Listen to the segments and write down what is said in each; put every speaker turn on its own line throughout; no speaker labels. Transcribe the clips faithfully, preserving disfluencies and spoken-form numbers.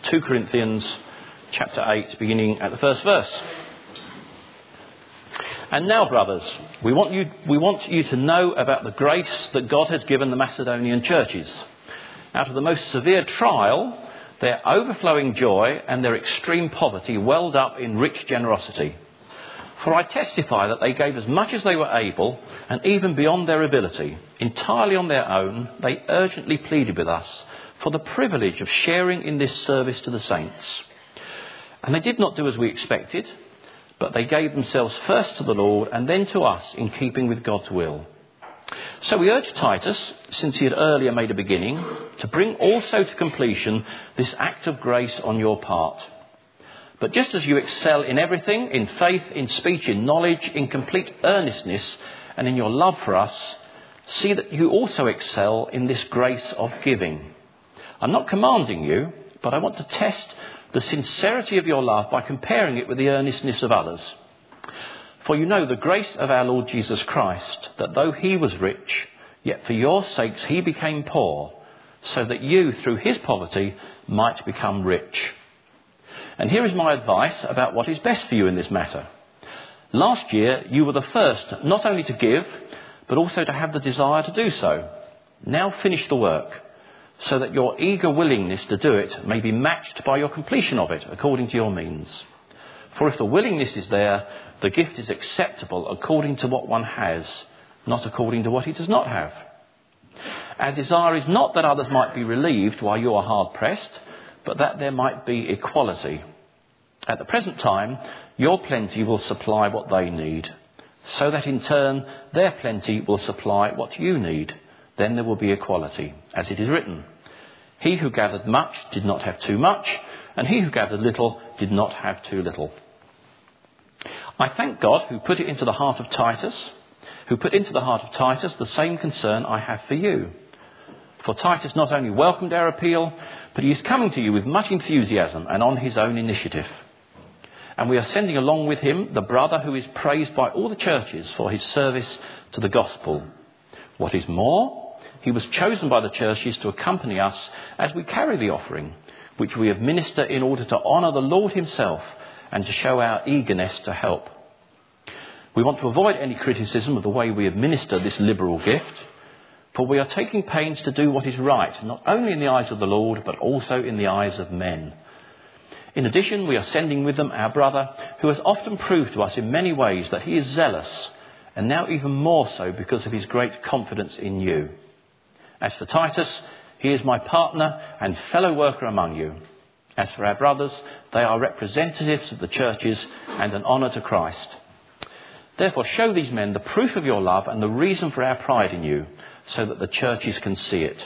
two Corinthians chapter eight, beginning at the first verse. And now, brothers, we want you, we want you to know about the grace that God has given the Macedonian churches. Out of the most severe trial, their overflowing joy and their extreme poverty welled up in rich generosity. For I testify that they gave as much as they were able, and even beyond their ability. Entirely on their own, they urgently pleaded with us for the privilege of sharing in this service to the saints. And they did not do as we expected, but they gave themselves first to the Lord and then to us in keeping with God's will. So we urge Titus, since he had earlier made a beginning, to bring also to completion this act of grace on your part. But just as you excel in everything, in faith, in speech, in knowledge, in complete earnestness, and in your love for us, see that you also excel in this grace of giving. I'm not commanding you, but I want to test the sincerity of your love by comparing it with the earnestness of others. For you know the grace of our Lord Jesus Christ, that though he was rich, yet for your sakes he became poor, so that you, through his poverty, might become rich. And here is my advice about what is best for you in this matter. Last year, you were the first not only to give, but also to have the desire to do so. Now finish the work, so that your eager willingness to do it may be matched by your completion of it, according to your means. For if the willingness is there, the gift is acceptable according to what one has, not according to what he does not have. Our desire is not that others might be relieved while you are hard-pressed, but that there might be equality. At the present time, your plenty will supply what they need, so that in turn their plenty will supply what you need. Then there will be equality, as it is written. He who gathered much did not have too much, and he who gathered little did not have too little. I thank God who put it into the heart of Titus, who put into the heart of Titus the same concern I have for you. For Titus not only welcomed our appeal, but he is coming to you with much enthusiasm and on his own initiative. And we are sending along with him the brother who is praised by all the churches for his service to the gospel. What is more, he was chosen by the churches to accompany us as we carry the offering, which we administer in order to honour the Lord himself and to show our eagerness to help. We want to avoid any criticism of the way we administer this liberal gift, for we are taking pains to do what is right, not only in the eyes of the Lord, but also in the eyes of men. In addition, we are sending with them our brother, who has often proved to us in many ways that he is zealous, and now even more so because of his great confidence in you. As for Titus, he is my partner and fellow worker among you. As for our brothers, they are representatives of the churches and an honour to Christ. Therefore, show these men the proof of your love and the reason for our pride in you, so that the churches can see it.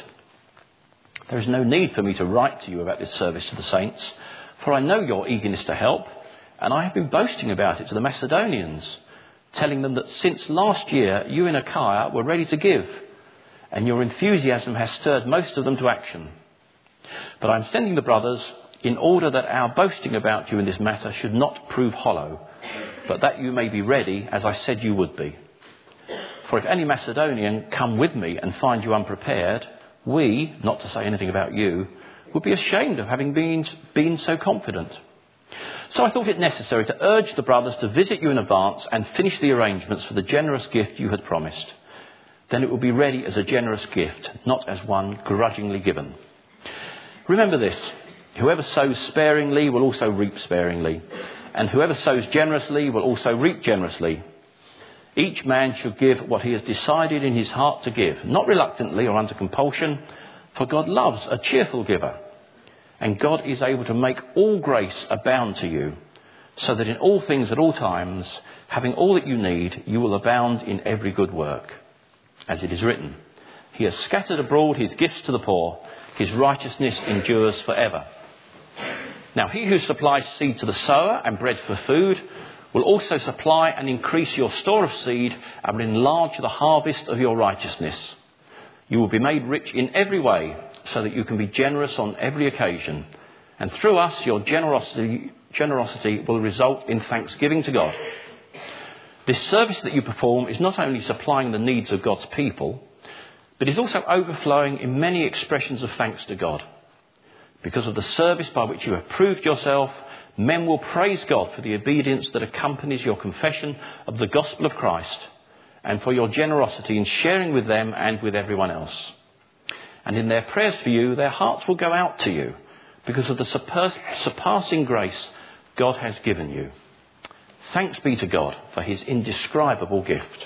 There is no need for me to write to you about this service to the saints, for I know your eagerness to help, and I have been boasting about it to the Macedonians, telling them that since last year you in Achaia were ready to give, and your enthusiasm has stirred most of them to action. But I am sending the brothers in order that our boasting about you in this matter should not prove hollow, but that you may be ready as I said you would be. For if any Macedonian come with me and find you unprepared, we, not to say anything about you, would be ashamed of having been, been so confident. So I thought it necessary to urge the brothers to visit you in advance and finish the arrangements for the generous gift you had promised. Then it will be ready as a generous gift, not as one grudgingly given. Remember this, whoever sows sparingly will also reap sparingly, and whoever sows generously will also reap generously. Each man should give what he has decided in his heart to give, not reluctantly or under compulsion, for God loves a cheerful giver. And God is able to make all grace abound to you, so that in all things at all times, having all that you need, you will abound in every good work. As it is written, he has scattered abroad his gifts to the poor, his righteousness endures forever. Now he who supplies seed to the sower and bread for food will also supply and increase your store of seed and will enlarge the harvest of your righteousness. You will be made rich in every way so that you can be generous on every occasion. And through us, your generosity, generosity will result in thanksgiving to God. This service that you perform is not only supplying the needs of God's people, but is also overflowing in many expressions of thanks to God. Because of the service by which you have proved yourself, men will praise God for the obedience that accompanies your confession of the gospel of Christ and for your generosity in sharing with them and with everyone else. And in their prayers for you, their hearts will go out to you because of the surpassing grace God has given you. Thanks be to God for his indescribable gift.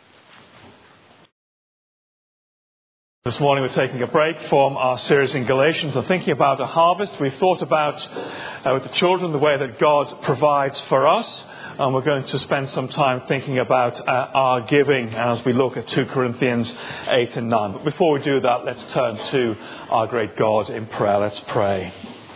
This morning we're taking a break from our series in Galatians and thinking about a harvest. We've thought about, uh, with the children, the way that God provides for us. And we're going to spend some time thinking about uh, our giving as we look at two Corinthians eight and nine. But before we do that, let's turn to our great God in prayer. Let's pray.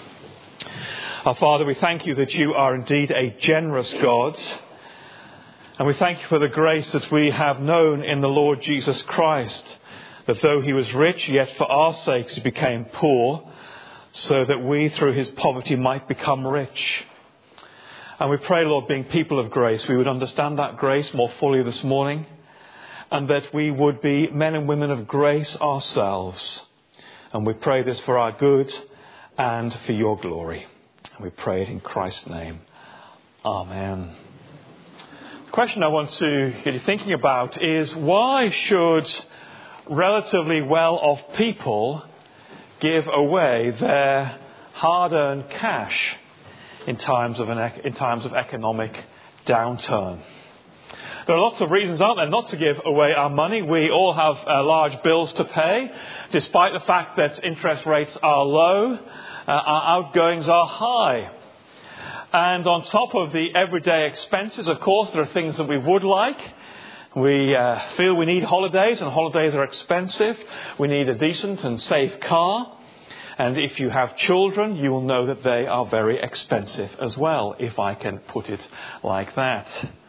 Our Father, we thank you that you are indeed a generous God. And we thank you for the grace that we have known in the Lord Jesus Christ. That though he was rich, yet for our sakes he became poor, so that we through his poverty might become rich. And we pray, Lord, being people of grace, we would understand that grace more fully this morning, and that we would be men and women of grace ourselves. And we pray this for our good and for your glory. And we pray it in Christ's name. Amen. The question I want to get you thinking about is, why should relatively well-off people give away their hard-earned cash in times of an in times of economic downturn? There are lots of reasons, aren't there, not to give away our money. We all have uh, large bills to pay. Despite the fact that interest rates are low, uh, our outgoings are high. And on top of the everyday expenses, of course, there are things that we would like. We uh, feel we need holidays, and holidays are expensive. We need a decent and safe car. And if you have children, you will know that they are very expensive as well, if I can put it like that.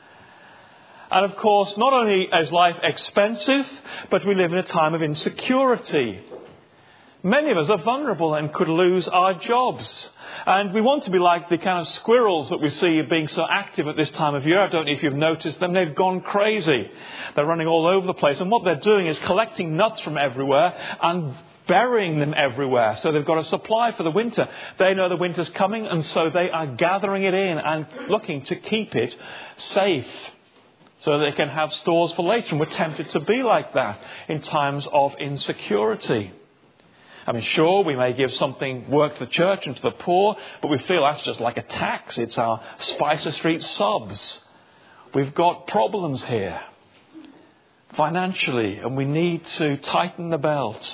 And of course, not only is life expensive, but we live in a time of insecurity. Many of us are vulnerable and could lose our jobs. And we want to be like the kind of squirrels that we see being so active at this time of year. I don't know if you've noticed them. They've gone crazy. They're running all over the place. And what they're doing is collecting nuts from everywhere and burying them everywhere. So they've got a supply for the winter. They know the winter's coming, and so they are gathering it in and looking to keep it safe so they can have stores for later. And we're tempted to be like that in times of insecurity. I mean, sure, we may give something, work to the church and to the poor, but we feel that's just like a tax. It's our Spicer Street subs. We've got problems here financially, and we need to tighten the belt.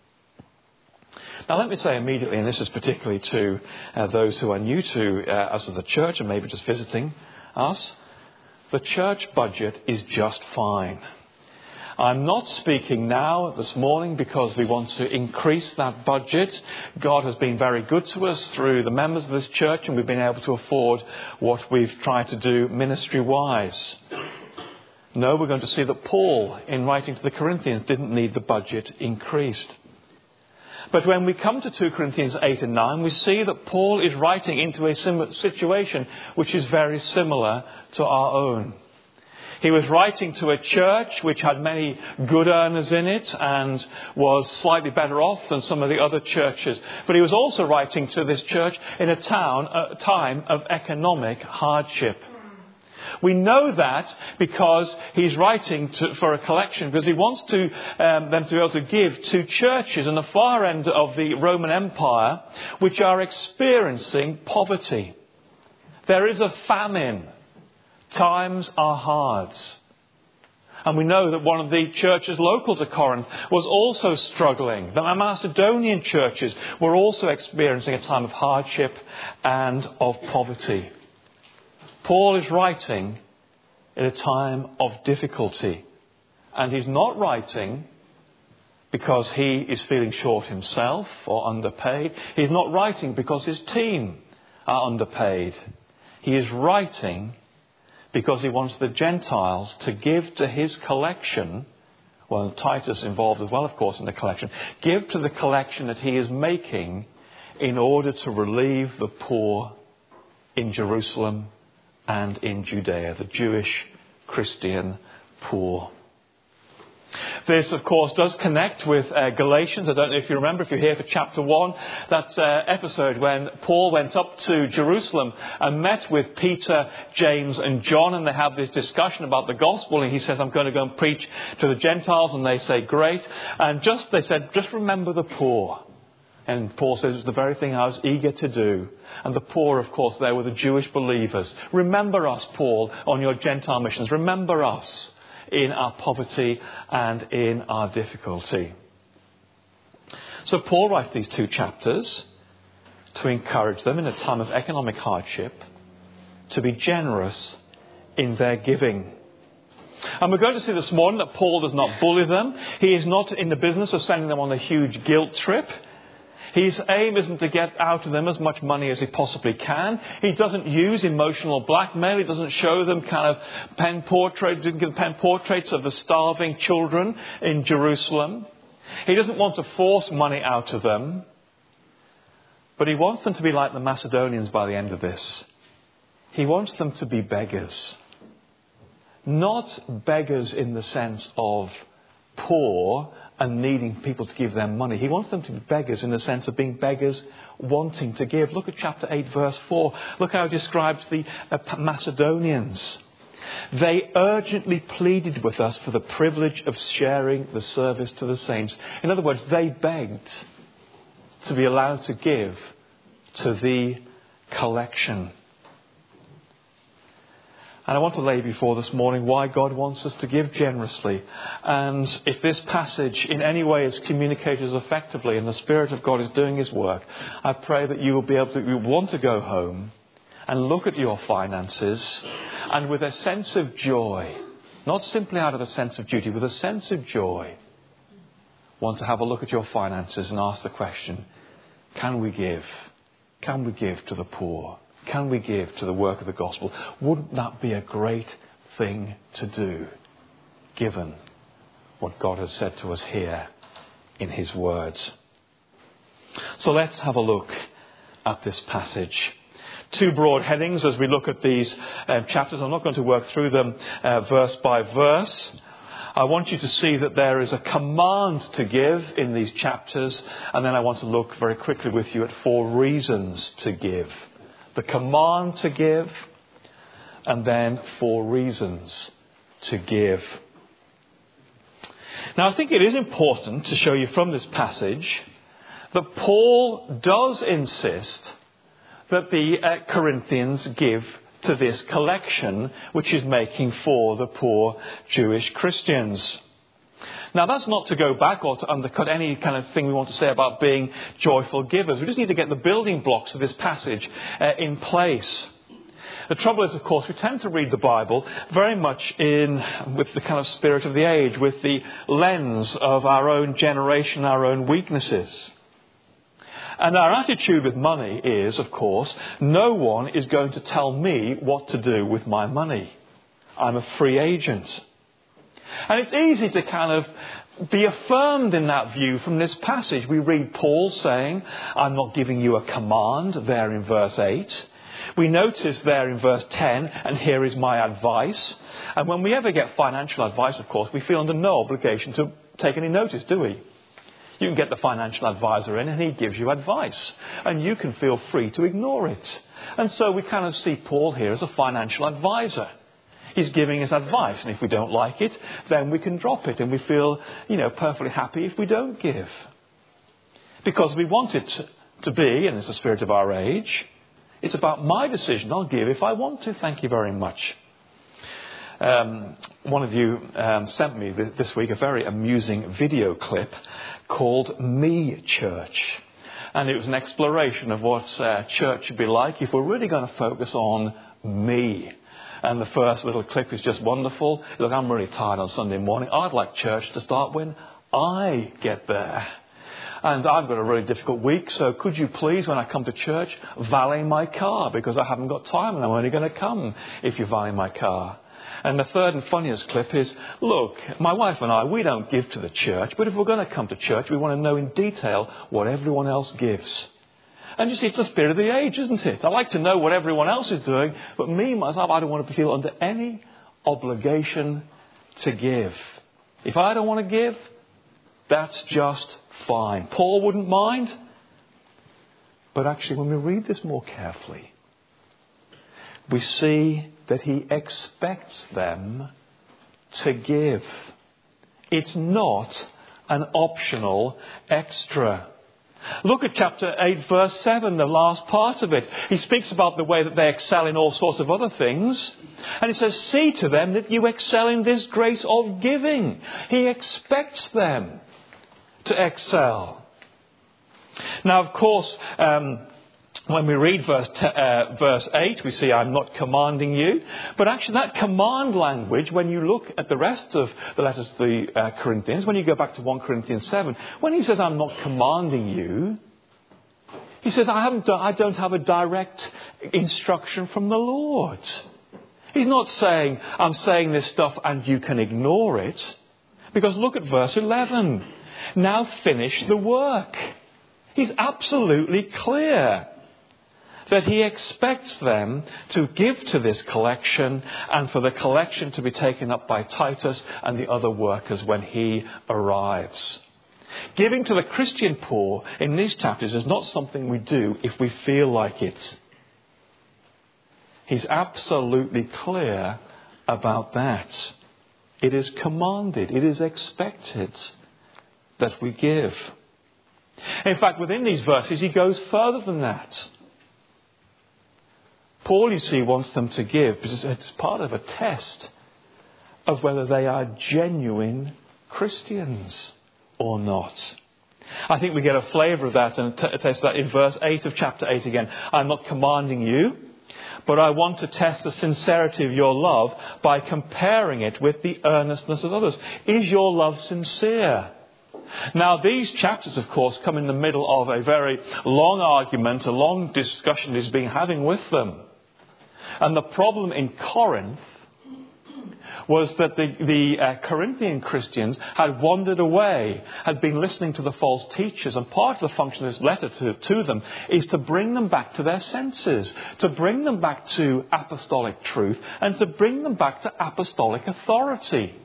Now, let me say immediately, and this is particularly to uh, those who are new to uh, us as a church and maybe just visiting us, the church budget is just fine. I'm not speaking now this morning because we want to increase that budget. God has been very good to us through the members of this church, and we've been able to afford what we've tried to do ministry-wise. No, we're going to see that Paul, in writing to the Corinthians, didn't need the budget increased. But when we come to two Corinthians eight and nine, we see that Paul is writing into a situation which is very similar to our own. He was writing to a church which had many good earners in it and was slightly better off than some of the other churches. But he was also writing to this church in a town, a time of economic hardship. We know that because he's writing to, for a collection, because he wants to um, them to be able to give to churches on the far end of the Roman Empire which are experiencing poverty. There is a famine. Times are hard. And we know that one of the churches local to Corinth was also struggling. The Macedonian churches were also experiencing a time of hardship and of poverty. Paul is writing in a time of difficulty. And he's not writing because he is feeling short himself or underpaid. He's not writing because his team are underpaid. He is writing because he wants the Gentiles to give to his collection, well, Titus involved as well, of course, in the collection, give to the collection that he is making in order to relieve the poor in Jerusalem and in Judea, the Jewish Christian poor. This, of course, does connect with uh, Galatians. I don't know if you remember, if you're here for chapter one, that uh, episode when Paul went up to Jerusalem and met with Peter, James and John, and they have this discussion about the gospel, and he says, I'm going to go and preach to the Gentiles, and they say, great. And just they said, just remember the poor. And Paul says, it's the very thing I was eager to do. And the poor, of course, there were the Jewish believers. Remember us, Paul, on your Gentile missions. Remember us in our poverty and in our difficulty. So Paul writes these two chapters to encourage them in a time of economic hardship to be generous in their giving. And we're going to see this morning that Paul does not bully them. He is not in the business of sending them on a huge guilt trip. His aim isn't to get out of them as much money as he possibly can. He doesn't use emotional blackmail. He doesn't show them kind of pen portraits, didn't give pen portraits of the starving children in Jerusalem. He doesn't want to force money out of them. But he wants them to be like the Macedonians by the end of this. He wants them to be beggars. Not beggars in the sense of poor and needing people to give them money. He wants them to be beggars in the sense of being beggars wanting to give. Look at chapter eight, verse four. Look how he describes the Macedonians. They urgently pleaded with us for the privilege of sharing the service to the saints. In other words, they begged to be allowed to give to the collection. And I want to lay before this morning why God wants us to give generously. And if this passage in any way is communicated as effectively and the Spirit of God is doing His work, I pray that you will be able to, you want to go home and look at your finances and with a sense of joy, not simply out of a sense of duty, with a sense of joy, want to have a look at your finances and ask the question, can we give? Can we give to the poor? Can we give to the work of the gospel? Wouldn't that be a great thing to do, given what God has said to us here in His words? So let's have a look at this passage. Two broad headings as we look at these uh, chapters. I'm not going to work through them uh, verse by verse. I want you to see that there is a command to give in these chapters, and then I want to look very quickly with you at four reasons to give. The command to give, and then four reasons to give. Now, I think it is important to show you from this passage that Paul does insist that the uh, Corinthians give to this collection which he's making for the poor Jewish Christians. Now, that's not to go back or to undercut any kind of thing we want to say about being joyful givers. We just need to get the building blocks of this passage uh, in place. The trouble is, of course, we tend to read the Bible very much in with the kind of spirit of the age, with the lens of our own generation, our own weaknesses. And our attitude with money is, of course, no one is going to tell me what to do with my money. I'm a free agent. And it's easy to kind of be affirmed in that view from this passage. We read Paul saying, I'm not giving you a command, there in verse eight. We notice there in verse ten, and here is my advice. And when we ever get financial advice, of course, we feel under no obligation to take any notice, do we? You can get the financial advisor in and he gives you advice. And you can feel free to ignore it. And so we kind of see Paul here as a financial advisor. He's giving us advice, and if we don't like it, then we can drop it, and we feel, you know, perfectly happy if we don't give. Because we want it to be, and it's the spirit of our age, it's about my decision. I'll give if I want to. Thank you very much. Um, one of you um, sent me th- this week a very amusing video clip called Me Church. And it was an exploration of what uh, church should be like if we're really going to focus on me. And the first little clip is just wonderful. Look, I'm really tired on Sunday morning. I'd like church to start when I get there. And I've got a really difficult week, so could you please, when I come to church, valet my car? Because I haven't got time and I'm only going to come if you valet my car. And the third and funniest clip is, look, my wife and I, we don't give to the church, but if we're going to come to church, we want to know in detail what everyone else gives. And you see, it's the spirit of the age, isn't it? I like to know what everyone else is doing, but me, myself, I don't want to feel under any obligation to give. If I don't want to give, that's just fine. Paul wouldn't mind. But actually, when we read this more carefully, we see that he expects them to give. It's not an optional extra. Look at chapter eight, verse seven, the last part of it. He speaks about the way that they excel in all sorts of other things. And he says, see to them that you excel in this grace of giving. He expects them to excel. Now, of course, um, when we read verse, te- uh, verse eight, we see, I'm not commanding you. But actually that command language, when you look at the rest of the letters to the uh, Corinthians, when you go back to First Corinthians seven, when he says, I'm not commanding you, he says, I, haven't done, I don't have a direct instruction from the Lord. He's not saying, I'm saying this stuff and you can ignore it. Because look at verse eleven. Now finish the work. He's absolutely clear that he expects them to give to this collection and for the collection to be taken up by Titus and the other workers when he arrives. Giving to the Christian poor in these chapters is not something we do if we feel like it. He's absolutely clear about that. It is commanded, it is expected that we give. In fact, within these verses, he goes further than that. Paul, you see, wants them to give because it's part of a test of whether they are genuine Christians or not. I think we get a flavour of that and a taste of that in verse eight of chapter eight again. I'm not commanding you, but I want to test the sincerity of your love by comparing it with the earnestness of others. Is your love sincere? Now, these chapters, of course, come in the middle of a very long argument, a long discussion he's been having with them. And the problem in Corinth was that the, the uh, Corinthian Christians had wandered away, had been listening to the false teachers. And part of the function of this letter to, to them is to bring them back to their senses, to bring them back to apostolic truth, and to bring them back to apostolic authority.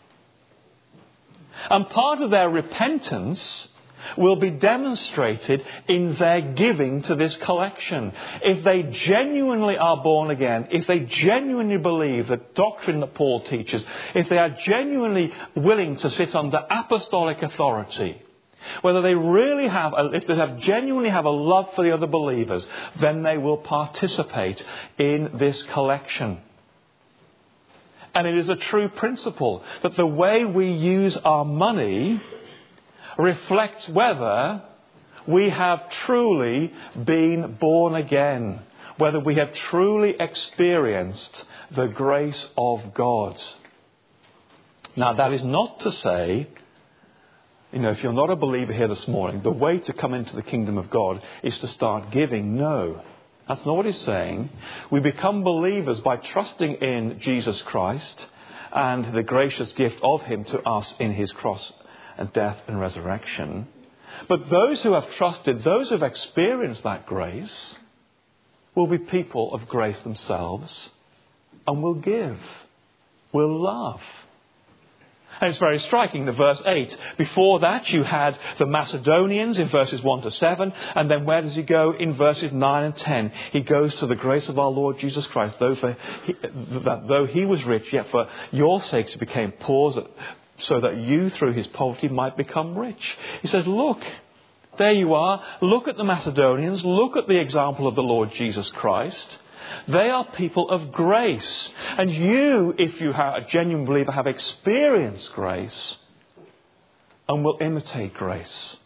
And part of their repentance will be demonstrated in their giving to this collection. If they genuinely are born again, if they genuinely believe the doctrine that Paul teaches, if they are genuinely willing to sit under apostolic authority, whether they really have, if they have genuinely have a love for the other believers, then they will participate in this collection. And it is a true principle that the way we use our money reflects whether we have truly been born again, whether we have truly experienced the grace of God. Now, that is not to say, you know, if you're not a believer here this morning, the way to come into the kingdom of God is to start giving. No. That's not what he's saying. We become believers by trusting in Jesus Christ and the gracious gift of him to us in his cross and death and resurrection. But those who have trusted, those who have experienced that grace, will be people of grace themselves and will give, will love. And it's very striking, the verse eight. Before that, you had the Macedonians in verses one to seven. And then where does he go? In verses nine and ten. He goes to the grace of our Lord Jesus Christ. Though, for he, that though he was rich, yet for your sakes he became poor, so that you through his poverty might become rich. He says, look, there you are. Look at the Macedonians. Look at the example of the Lord Jesus Christ. They are people of grace. And you, if you are a genuine believer, have experienced grace and will imitate grace.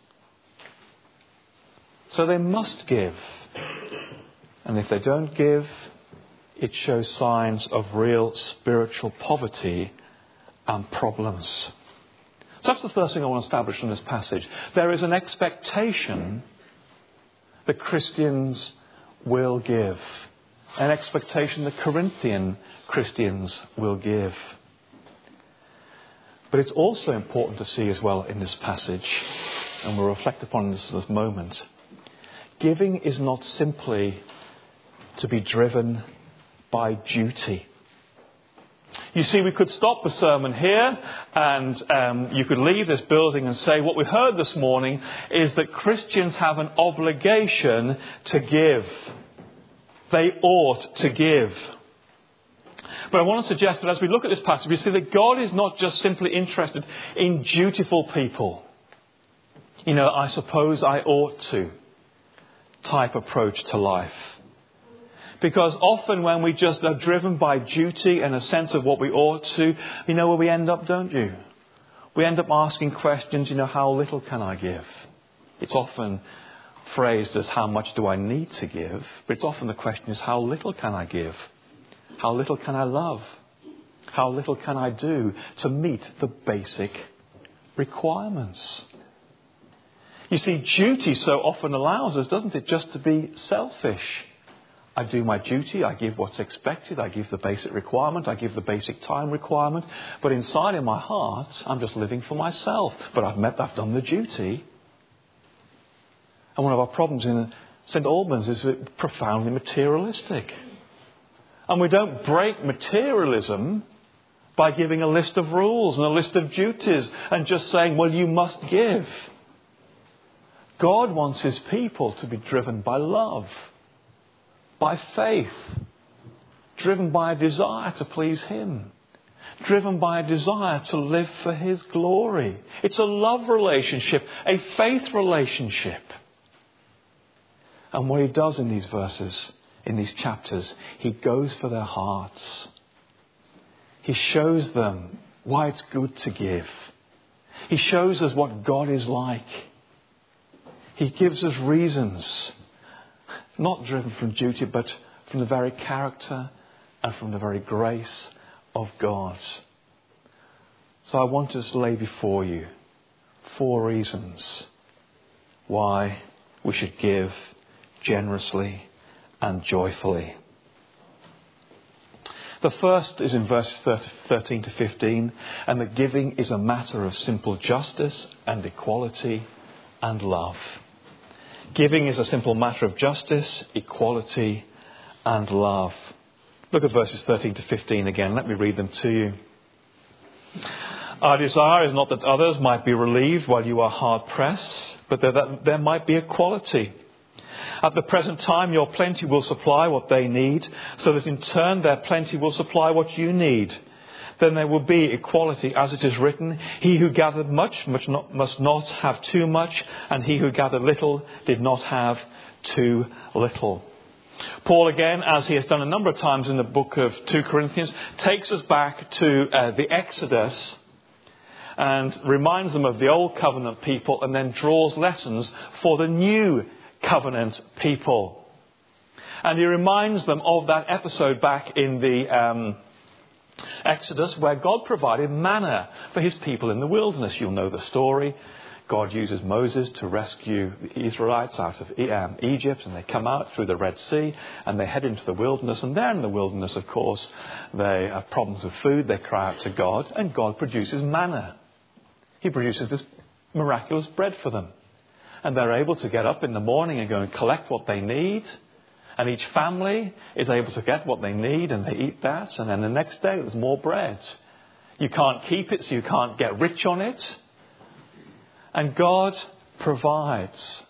So they must give. And if they don't give, it shows signs of real spiritual poverty and problems. So that's the first thing I want to establish in this passage. There is an expectation that Christians will give. An expectation that Corinthian Christians will give. But it's also important to see as well in this passage, and we'll reflect upon this in this moment, giving is not simply to be driven by duty. You see, we could stop the sermon here and um, you could leave this building and say what we heard this morning is that Christians have an obligation to give. They ought to give. But I want to suggest that as we look at this passage, we see that God is not just simply interested in dutiful people. You know, I suppose I ought to type approach to life. Because often when we just are driven by duty and a sense of what we ought to, you know where we end up, don't you? We end up asking questions, you know, how little can I give? It's often phrased as how much do I need to give? But it's often the question is how little can I give? How little can I love? How little can I do to meet the basic requirements? You see, duty so often allows us, doesn't it, just to be selfish. I do my duty, I give what's expected, I give the basic requirement, I give the basic time requirement. But inside in my heart, I'm just living for myself. But I've met, I've done the duty. And one of our problems in Saint Albans is we're profoundly materialistic. And we don't break materialism by giving a list of rules and a list of duties and just saying, well, you must give. God wants his people to be driven by love, by faith, driven by a desire to please him, driven by a desire to live for his glory. It's a love relationship, a faith relationship. And what he does in these verses, in these chapters, he goes for their hearts. He shows them why it's good to give. He shows us what God is like. He gives us reasons, not driven from duty, but from the very character and from the very grace of God. So I want to lay before you four reasons why we should give generously and joyfully. The first is in verses thirteen to fifteen, and that giving is a matter of simple justice and equality and love. Giving is a simple matter of justice, equality and love. Look at verses thirteen to fifteen again. Let me read them to you. Our desire is not that others might be relieved while you are hard pressed, but that there might be equality. At the present time, your plenty will supply what they need, so that in turn their plenty will supply what you need. Then there will be equality, as it is written, he who gathered much must not, must not have too much, and he who gathered little did not have too little. Paul, again, as he has done a number of times in the book of Second Corinthians, takes us back to uh, the Exodus and reminds them of the old covenant people, and then draws lessons for the new covenant people. And he reminds them of that episode back in the um, Exodus where God provided manna for his people in the wilderness. You'll know the story. God uses Moses to rescue the Israelites out of um, Egypt, and they come out through the Red Sea and they head into the wilderness. And there in the wilderness, of course, they have problems with food. They cry out to God, and God produces manna. He produces this miraculous bread for them. And they're able to get up in the morning and go and collect what they need. And each family is able to get what they need, and they eat that. And then the next day there's more bread. You can't keep it, so you can't get rich on it. And God provides.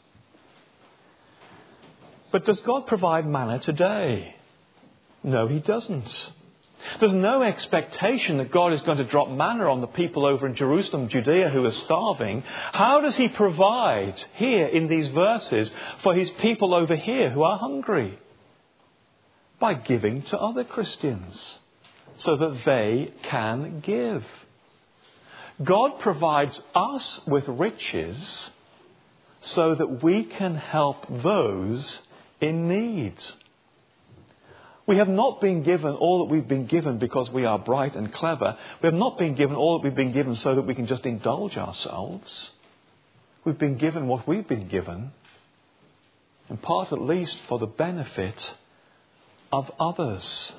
But does God provide manna today? No, he doesn't. There's no expectation that God is going to drop manna on the people over in Jerusalem, Judea, who are starving. How does he provide here in these verses for his people over here who are hungry? By giving to other Christians so that they can give. God provides us with riches so that we can help those in need. We have not been given all that we've been given because we are bright and clever. We have not been given all that we've been given so that we can just indulge ourselves. We've been given what we've been given, in part at least for the benefit of others.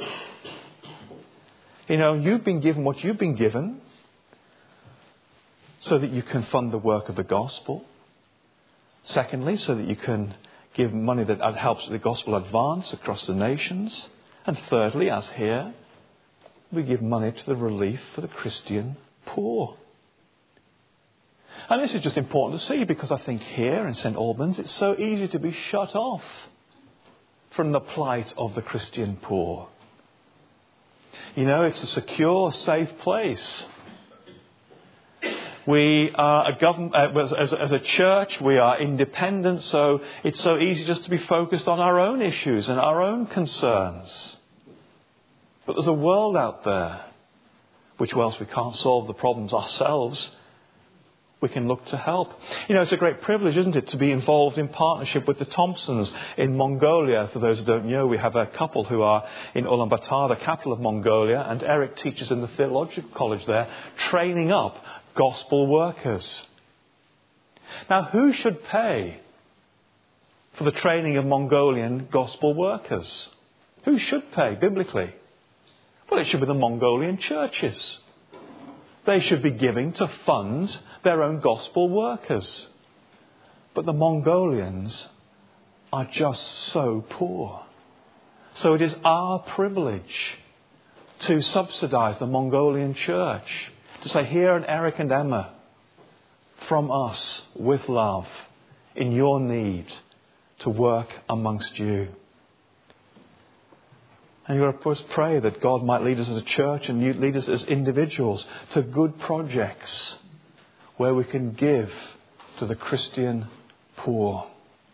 You know, you've been given what you've been given so that you can fund the work of the gospel. Secondly, so that you can give money that helps the gospel advance across the nations. And thirdly, as here, we give money to the relief for the Christian poor. And this is just important to see, because I think here in St Albans it's so easy to be shut off from the plight of the Christian poor. You know, it's a secure, safe place. We are a government, uh, as, as a church, we are independent, so it's so easy just to be focused on our own issues and our own concerns. But there's a world out there which, whilst we can't solve the problems ourselves, we can look to help. You know, it's a great privilege, isn't it, to be involved in partnership with the Thompsons in Mongolia. For those who don't know, we have a couple who are in Ulaanbaatar, the capital of Mongolia, and Eric teaches in the theological college there, training up gospel workers. Now, who should pay for the training of Mongolian gospel workers? Who should pay biblically? Well, it should be the Mongolian churches. They should be giving to fund their own gospel workers. But the Mongolians are just so poor. So it is our privilege to subsidise the Mongolian church. To say, here are Eric and Emma, from us, with love, in your need, to work amongst you. And you've got to, of course, pray that God might lead us as a church and lead us as individuals to good projects where we can give to the Christian poor.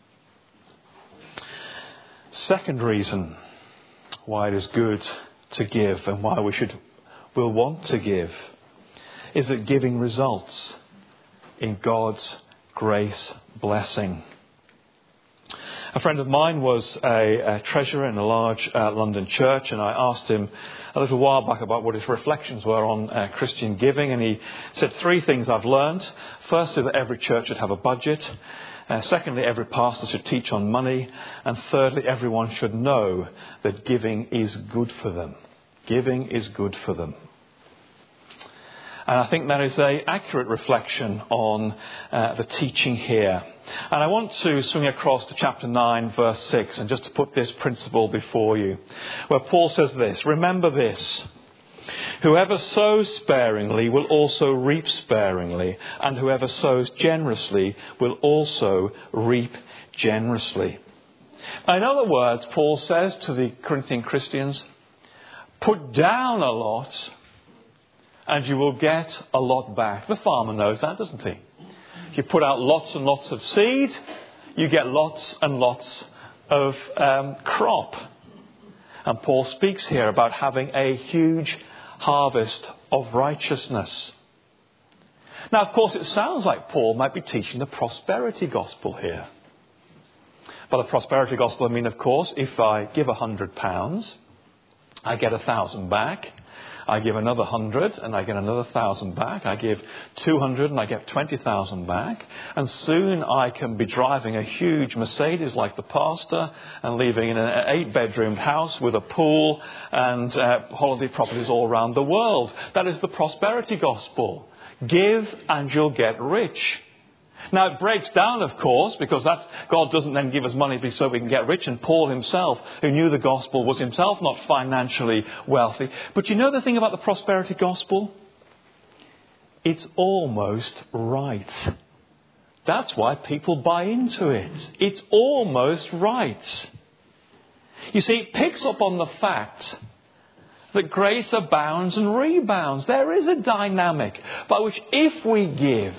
Second reason why it is good to give and why we should will want to give is that giving results in God's grace blessing. A friend of mine was a, a treasurer in a large uh, London church, and I asked him a little while back about what his reflections were on uh, Christian giving, and he said three things I've learned. Firstly, that every church should have a budget. Uh, secondly, every pastor should teach on money. And thirdly, everyone should know that giving is good for them. Giving is good for them. And I think that is an accurate reflection on uh, the teaching here. And I want to swing across to chapter nine, verse six, and just to put this principle before you, where Paul says this: remember this, whoever sows sparingly will also reap sparingly, and whoever sows generously will also reap generously. In other words, Paul says to the Corinthian Christians, put down a lot, and you will get a lot back. The farmer knows that, doesn't he? If you put out lots and lots of seed, you get lots and lots of um, crop. And Paul speaks here about having a huge harvest of righteousness. Now, of course, it sounds like Paul might be teaching the prosperity gospel here. By the prosperity gospel, I mean, of course, if I give a hundred pounds, I get a thousand back. I give another hundred and I get another thousand back. I give two hundred and I get twenty thousand back. And soon I can be driving a huge Mercedes like the pastor and living in an eight-bedroomed house with a pool and uh, holiday properties all around the world. That is the prosperity gospel. Give and you'll get rich. Now, it breaks down, of course, because that's, God doesn't then give us money so we can get rich. And Paul himself, who knew the gospel, was himself not financially wealthy. But you know the thing about the prosperity gospel? It's almost right. That's why people buy into it. It's almost right. You see, it picks up on the fact that grace abounds and rebounds. There is a dynamic by which if we give,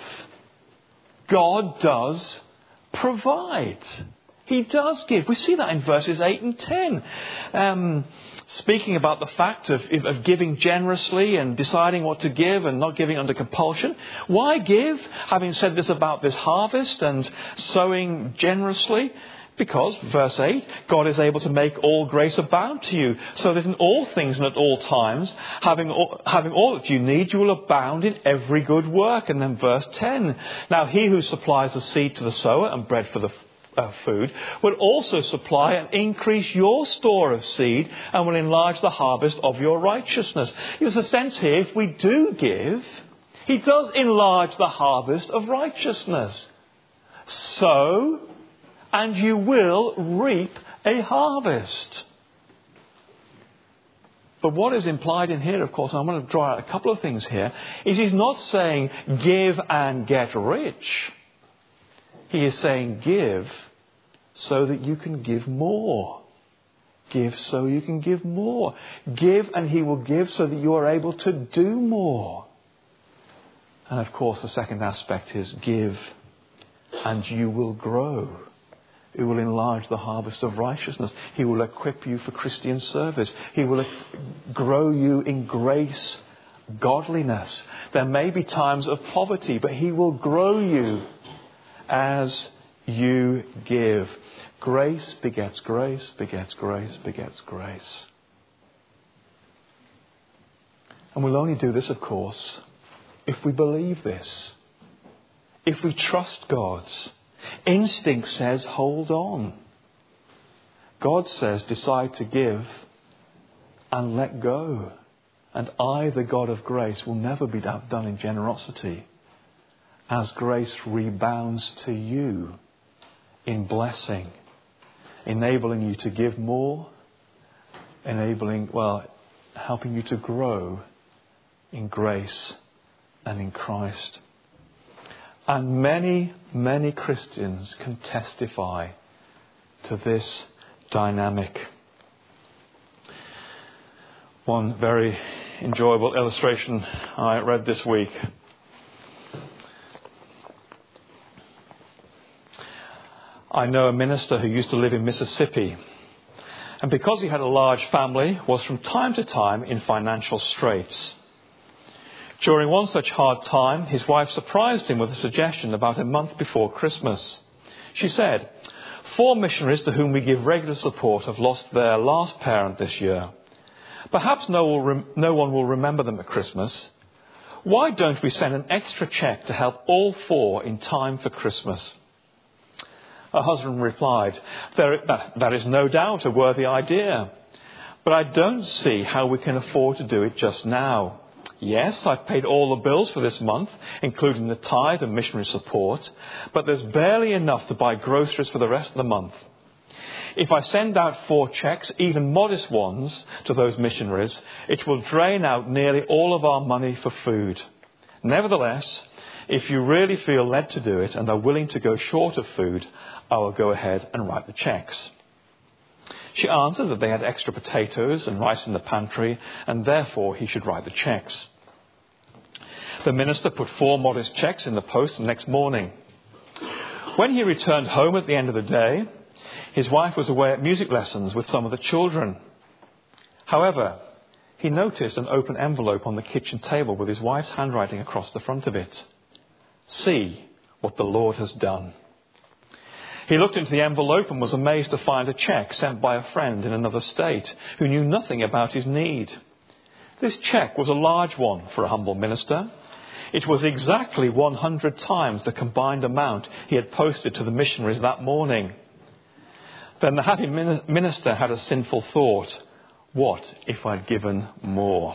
God does provide. He does give. We see that in verses eight and ten. Um, speaking about the fact of, of giving generously and deciding what to give and not giving under compulsion. Why give? Having said this about this harvest and sowing generously. Because, verse eight, God is able to make all grace abound to you, so that in all things and at all times, having all, having all that you need, you will abound in every good work. And then verse ten, now he who supplies the seed to the sower and bread for the uh, food, will also supply and increase your store of seed and will enlarge the harvest of your righteousness. There's a sense here, if we do give, he does enlarge the harvest of righteousness. So, and you will reap a harvest. But what is implied in here, of course, and I'm going to draw out a couple of things here, is he's not saying give and get rich. He is saying give so that you can give more. Give so you can give more. Give and he will give so that you are able to do more. And of course the second aspect is give and you will grow. He will enlarge the harvest of righteousness. He will equip you for Christian service. He will grow you in grace, godliness. There may be times of poverty, but he will grow you as you give. Grace begets grace, begets grace, begets grace. And we'll only do this, of course, if we believe this. If we trust God's. Instinct says, hold on. God says, decide to give and let go. And I, the God of grace, will never be done in generosity, as grace rebounds to you in blessing, enabling you to give more, enabling, well, helping you to grow in grace and in Christ. And many, many Christians can testify to this dynamic. One very enjoyable illustration I read this week. I know a minister who used to live in Mississippi, and because he had a large family, was from time to time in financial straits. During one such hard time, his wife surprised him with a suggestion about a month before Christmas. She said, "Four missionaries to whom we give regular support have lost their last parent this year. Perhaps no one will remember them at Christmas. Why don't we send an extra cheque to help all four in time for Christmas?" Her husband replied, there, that is no doubt a worthy idea, but I don't see how we can afford to do it just now. Yes, I've paid all the bills for this month, including the tithe and missionary support, but there's barely enough to buy groceries for the rest of the month. If I send out four cheques, even modest ones, to those missionaries, it will drain out nearly all of our money for food. Nevertheless, if you really feel led to do it and are willing to go short of food, I will go ahead and write the cheques. She answered that they had extra potatoes and rice in the pantry, and therefore he should write the cheques. The minister put four modest cheques in the post the next morning. When he returned home at the end of the day, his wife was away at music lessons with some of the children. However, he noticed an open envelope on the kitchen table with his wife's handwriting across the front of it. "See what the Lord has done." He looked into the envelope and was amazed to find a cheque sent by a friend in another state who knew nothing about his need. This cheque was a large one for a humble minister. It was exactly one hundred times the combined amount he had posted to the missionaries that morning. Then the happy minister had a sinful thought. What if I'd given more?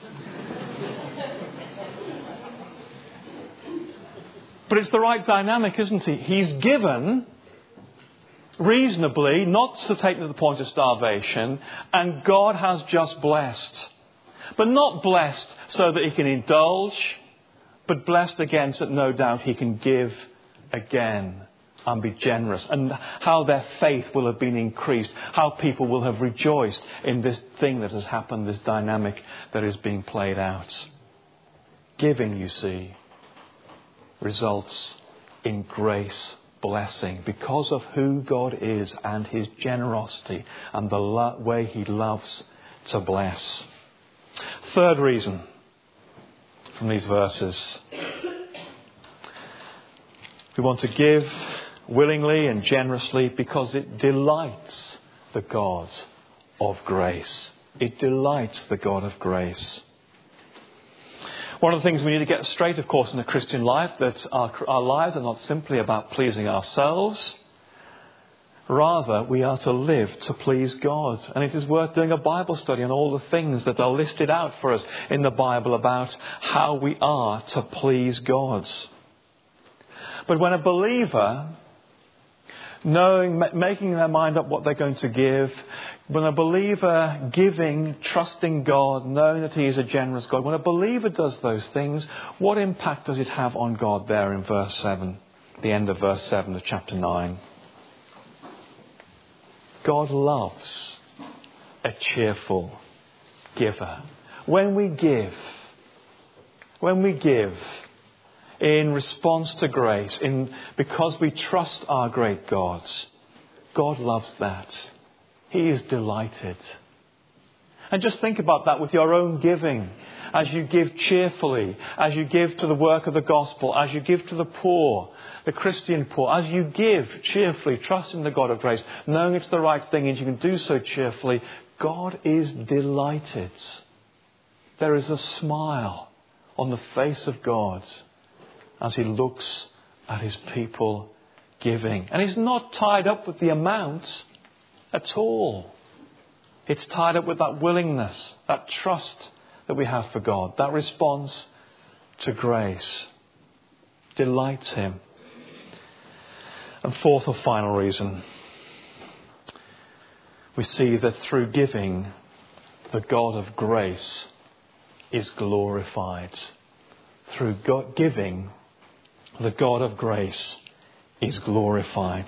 But it's the right dynamic, isn't he? He's given reasonably, not to take to the point of starvation, and God has just blessed. But not blessed so that he can indulge, but blessed again so that no doubt he can give again and be generous. And how their faith will have been increased, how people will have rejoiced in this thing that has happened, this dynamic that is being played out. Giving, you see, results in grace, blessing, because of who God is and his generosity and the lo- way he loves to bless. Third reason from these verses. We want to give willingly and generously because it delights the God of grace. It delights the God of grace. One of the things we need to get straight, of course, in the Christian life, that our, our lives are not simply about pleasing ourselves. Rather, we are to live to please God. And it is worth doing a Bible study on all the things that are listed out for us in the Bible about how we are to please God. But when a believer knowing, making their mind up what they're going to give. When a believer giving, trusting God, knowing that He is a generous God, when a believer does those things, what impact does it have on God there in verse seven, the end of verse seven of chapter nine? God loves a cheerful giver. When we give, when we give in response to grace, in because we trust our great God, God loves that. He is delighted. And just think about that with your own giving. As you give cheerfully, as you give to the work of the gospel, as you give to the poor, the Christian poor, as you give cheerfully, trusting the God of grace, knowing it's the right thing and you can do so cheerfully, God is delighted. There is a smile on the face of God as He looks at His people giving. And He's not tied up with the amount at all. It's tied up with that willingness, that trust that we have for God, that response to grace. Delights Him. And fourth or final reason, we see that through giving, the God of grace is glorified. Through God giving, the God of grace is glorified.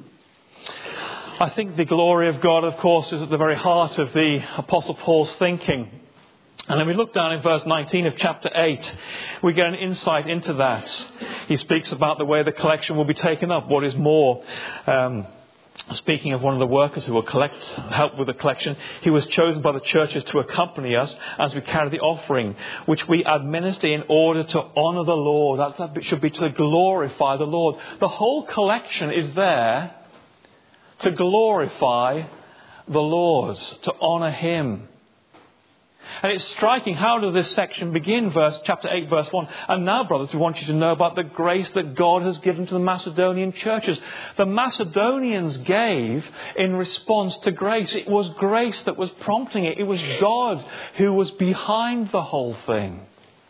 I think the glory of God, of course, is at the very heart of the Apostle Paul's thinking. And then we look down in verse nineteen of chapter eight. We get an insight into that. He speaks about the way the collection will be taken up. What is more, um, speaking of one of the workers who will collect, help with the collection, he was chosen by the churches to accompany us as we carry the offering, which we administer in order to honour the Lord. That, that should be to glorify the Lord. The whole collection is there to glorify the Lord, to honour Him. And it's striking, how does this section begin? Verse chapter eight, verse one. And now, brothers, we want you to know about the grace that God has given to the Macedonian churches. The Macedonians gave in response to grace. It was grace that was prompting it. It was God who was behind the whole thing.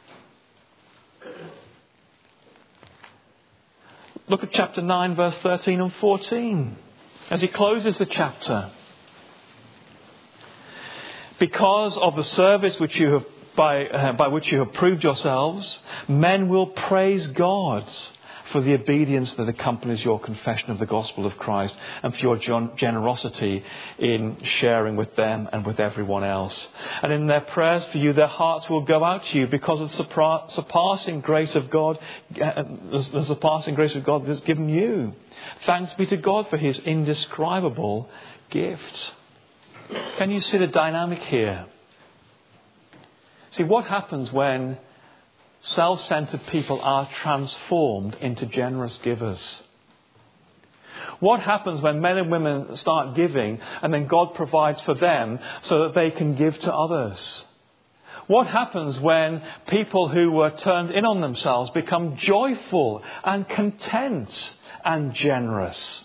Look at chapter nine, verse thirteen and fourteen. As he closes the chapter. Because of the service which you have by uh, by which you have proved yourselves, men will praise God for the obedience that accompanies your confession of the gospel of Christ and for your generosity in sharing with them and with everyone else. And in their prayers for you, their hearts will go out to you because of the surpassing grace of God, uh, the surpassing grace of God that's given you. Thanks be to God for His indescribable gift. Can you see the dynamic here? See, what happens when self-centered people are transformed into generous givers? What happens when men and women start giving and then God provides for them so that they can give to others? What happens when people who were turned in on themselves become joyful and content and generous?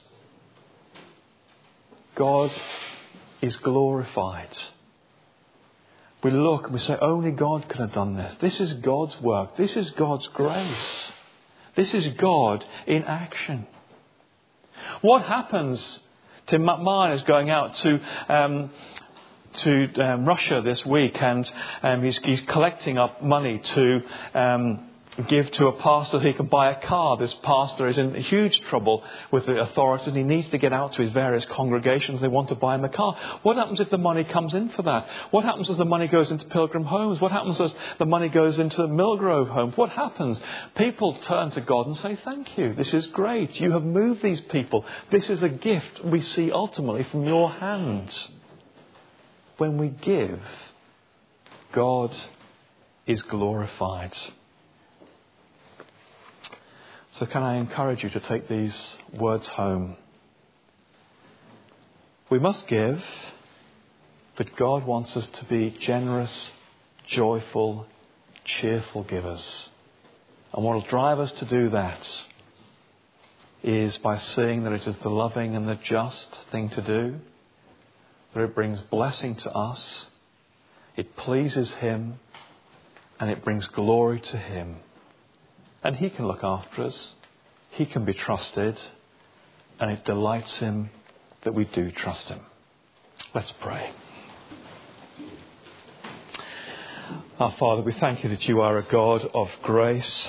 God is glorified. We look and we say, only God could have done this. This is God's work. This is God's grace. This is God in action. What happens? Tim McMahon is going out to um, to um, Russia this week, and um, he's, he's collecting up money to um, give to a pastor so he can buy a car. This pastor is in huge trouble with the authorities and he needs to get out to his various congregations. They want to buy him a car. What happens if the money comes in for that? What happens as the money goes into Pilgrim Homes? What happens as the money goes into the Millgrove Homes? What happens? People turn to God and say, thank you. This is great. You have moved these people. This is a gift we see ultimately from your hands. When we give, God is glorified. So can I encourage you to take these words home? We must give, but God wants us to be generous, joyful, cheerful givers. And what will drive us to do that is by seeing that it is the loving and the just thing to do, that it brings blessing to us, it pleases Him, and it brings glory to Him. And He can look after us. He can be trusted. and it delights him that we do trust him. Let's pray. Our Father, we thank you that you are a God of grace,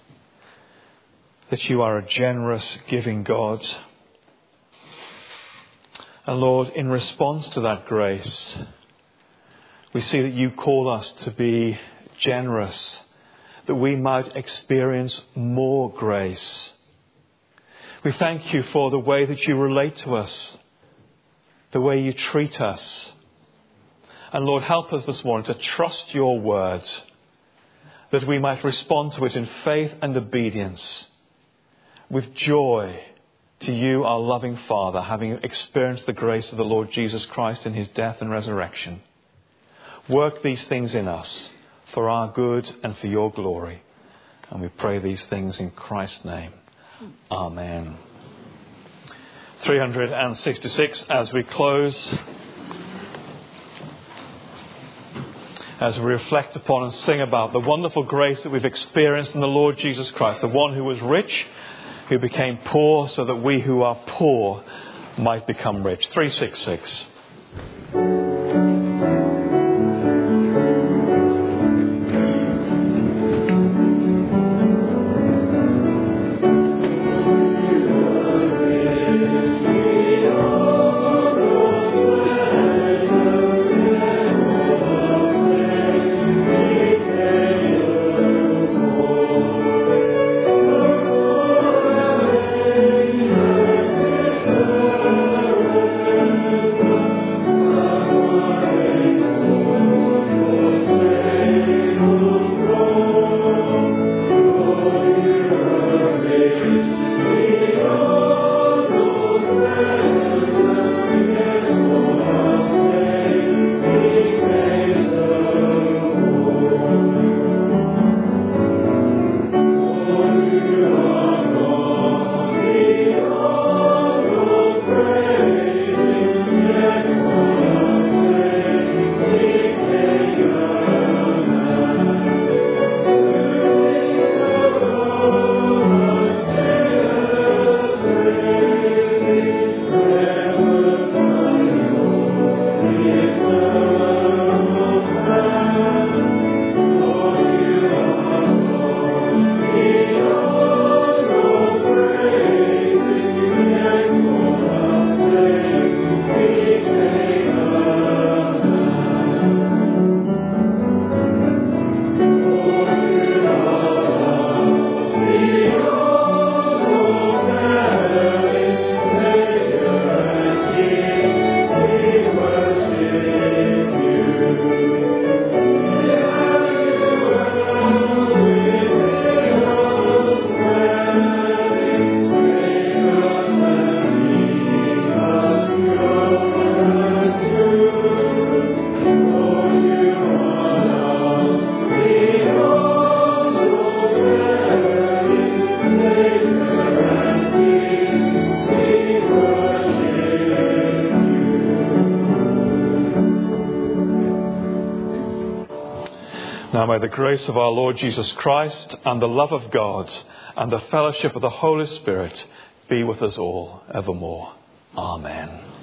that you are a generous, giving God. And Lord, in response to that grace, we see that you call us to be generous, that we might experience more grace. We thank you for the way that you relate to us, the way you treat us. And Lord, help us this morning to trust your words, that we might respond to it in faith and obedience, with joy to you, our loving Father, having experienced the grace of the Lord Jesus Christ in his death and resurrection. Work these things in us for our good and for your glory. And we pray these things in Christ's name. Amen. three hundred sixty-six, as we close, as we reflect upon and sing about the wonderful grace that we've experienced in the Lord Jesus Christ, the one who was rich, who became poor so that we who are poor might become rich. three sixty-six. Now may the grace of our Lord Jesus Christ and the love of God and the fellowship of the Holy Spirit be with us all evermore. Amen.